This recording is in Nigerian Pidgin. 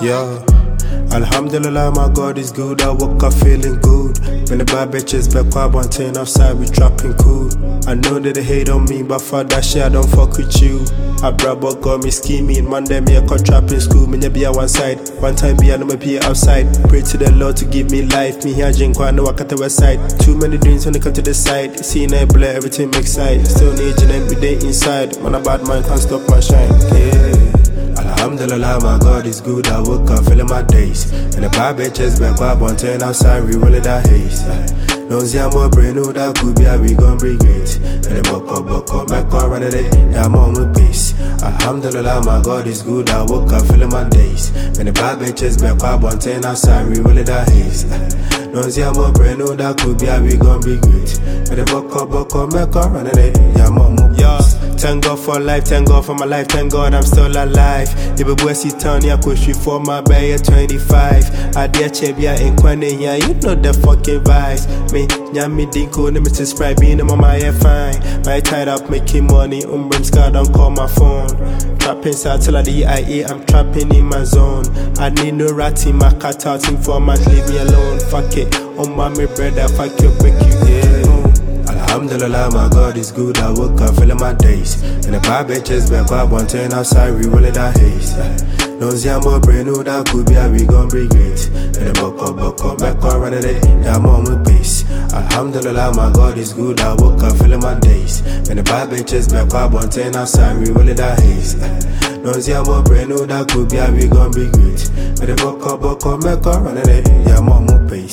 Yeah. Alhamdulillah, my God is good. I woke up feeling good. When the bad bitches back up on 10 outside, we trapping cool. I know that they hate on me, but for that shit, I don't fuck with you. I brabo got me scheming. Monday, me a cut trapping school. Me be on one side. One time, be on be outside. Pray to the Lord to give me life. Me here, drink one, no, I cut the west side. Too many dreams when they come to the side. Seeing I blur, everything makes sight. Still need you every day inside. Man, a bad man can't stop my shine. Yeah. Alhamdulillah, my God is good. I woke up feeling my days. And the bad bitches back up on 10 outside, we rolling that haze. Don't see I'm more brain, no, that could be how we gon' bring it. And the buck up, back up, run it, yeah, I'm on with peace. Alhamdulillah, my God is good. I woke up feeling my days. And the bad bitches back up on 10 outside, we rolling that haze. Don't see I'm more brain, no, that could be how we gon' bring it. And the buck up, back up, run it, yeah, I'm on with peace. Thank God for life, thank God for my life, thank God I'm still alive. If a boy sit down here, push you for my bay 25. I dare Chebia in Quania, you know the fucking vibes. Me, Yami Dinko, let me subscribe, being on my hair fine. My tied up making money, Scar don't call my phone. Trapping till the EIA, I'm trapping in my zone. I need no rat in my cut out informant, leave me alone. Fuck it, oh mommy brother, fuck you, break you, yeah. Alhamdulillah, my God is good. I woke up feeling my days. And the bad bitches back up on 10 outside, we rolling that haze. Don't see I'm more brain, no, that could be how we gon' bring it. And the buck up, back up, run it, yeah, I'm on with peace. Alhamdulillah, my God is good. I woke up feeling my days. And the bad bitches back up on 10 outside, we rolling that haze. Don't see I'm more brain, no, that could be how we gon' bring it. And the buck up, back up, run it, yeah, I'm on with peace.